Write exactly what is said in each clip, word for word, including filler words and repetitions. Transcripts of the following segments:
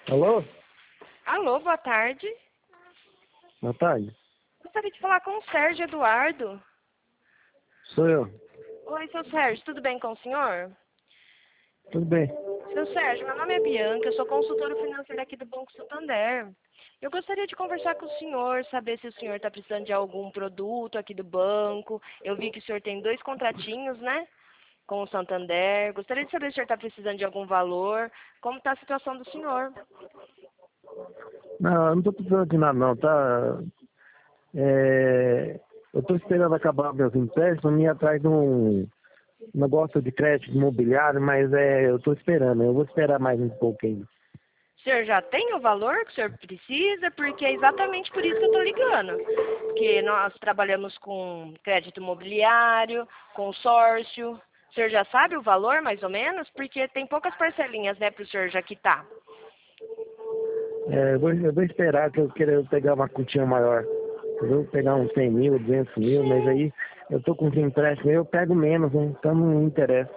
Alô? Alô, boa tarde. Boa tarde. Gostaria de falar com o Sérgio Eduardo. Sou eu. Oi, seu Sérgio, tudo bem com o senhor? Tudo bem? Seu Sérgio, meu nome é Bianca, eu sou consultora financeira aqui do Banco Santander. Eu gostaria de conversar com o senhor, saber se o senhor está precisando de algum produto aqui do banco. Eu vi que o senhor tem dois contratinhos, né? Com o Santander. Gostaria de saber se o senhor está precisando de algum valor. Como está a situação do senhor? Não, eu não tô precisando de nada não, tá? É, eu tô esperando acabar meus empréstimos e ir atrás de um negócio de crédito imobiliário, mas é, eu tô esperando, eu vou esperar mais um pouco ainda. O senhor já tem o valor que o senhor precisa? Porque é exatamente por isso que eu estou ligando. Porque nós trabalhamos com crédito imobiliário, consórcio. O senhor já sabe o valor, mais ou menos? Porque tem poucas parcelinhas, né, para o senhor já quitar. É, eu, vou, eu vou esperar que eu queira pegar uma quantia maior. Eu vou pegar uns cem mil, duzentos mil, mas aí eu tô com os empréstimos, eu pego menos, né? Então não me interessa.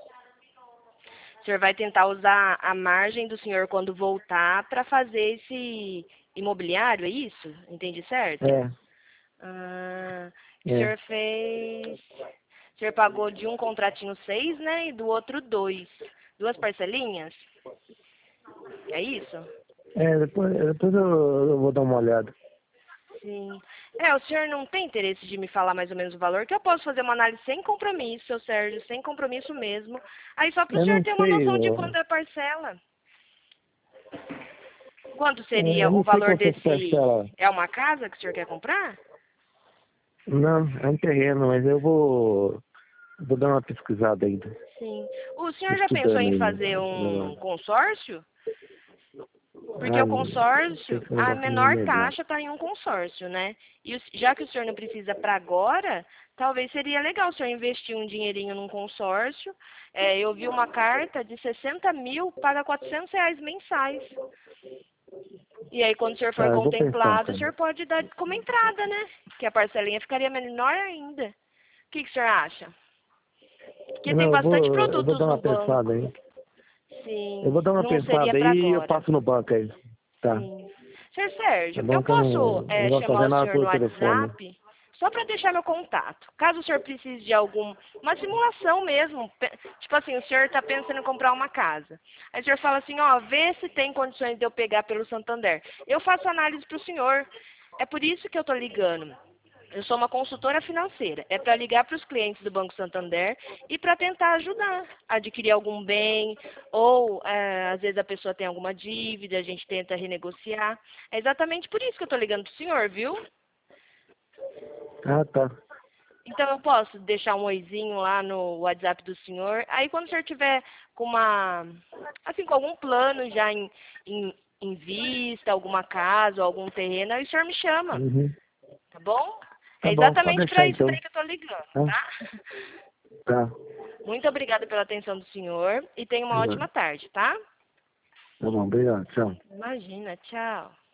O senhor vai tentar usar a margem do senhor quando voltar para fazer esse imobiliário, é isso? Entendi certo? É, Ah, o é. senhor fez... O senhor pagou de um contratinho seis, né? E do outro dois. Duas parcelinhas? É isso? É, depois, depois eu, eu vou dar uma olhada. Sim. É, o senhor não tem interesse de me falar mais ou menos o valor? Que eu posso fazer uma análise sem compromisso, seu Sérgio, sem compromisso mesmo. Aí só para o Eu senhor não ter uma sei, noção de eu, quanto é a parcela. Quanto é, seria eu o não sei valor quanto é que desse... parcela. É uma casa que o senhor quer comprar? Não, é um terreno, mas eu vou, vou dar uma pesquisada ainda. Sim. O Tô senhor já pensou estudando em ainda. fazer o um negócio. consórcio? Porque Ah, o não, consórcio, esse a negócio não é menor melhor. taxa está em um consórcio, né? E o- já que o senhor não precisa para agora, talvez seria legal o senhor investir um dinheirinho num consórcio. É, eu vi uma carta de sessenta mil para quatrocentos reais mensais. E aí, quando o senhor for Tá, eu vou pensar, contemplado, o cara. senhor pode dar como entrada, né? Que a parcelinha ficaria menor ainda. O que, que o senhor acha? Porque tem Não, eu bastante vou, eu vou produtos dar do uma banco. pensada aí. Eu Sim, vou dar uma não seria pensada para aí e eu agora. passo no banco aí. Tá. Sim. Senhor Tá Sérgio, eu bom que eu posso não, não é, gosto de chamar fazer o nada senhor no por telefone. WhatsApp só para deixar meu contato. Caso o senhor precise de algum, uma simulação mesmo, pe- tipo assim, o senhor está pensando em comprar uma casa. Aí o senhor fala assim, ó, vê se tem condições de eu pegar pelo Santander. Eu faço análise para o senhor. É por isso que eu estou ligando. Eu sou uma consultora financeira. É para ligar para os clientes do Banco Santander e para tentar ajudar a adquirir algum bem, ou é, às vezes a pessoa tem alguma dívida, a gente tenta renegociar. É exatamente por isso que eu estou ligando para o senhor, viu? Ah, tá. Então eu posso deixar um oizinho lá no WhatsApp do senhor. Aí quando o senhor tiver com uma, assim, com algum plano já em, em, em vista, alguma casa ou algum terreno, aí o senhor me chama, Uhum. tá bom? Tá É bom, pode exatamente deixar para isso então. daí que eu estou ligando, Tá? tá? Tá. Muito obrigada pela atenção do senhor e tenha uma Obrigado. ótima tarde, tá? Tá bom, obrigado. Tchau. Imagina, tchau.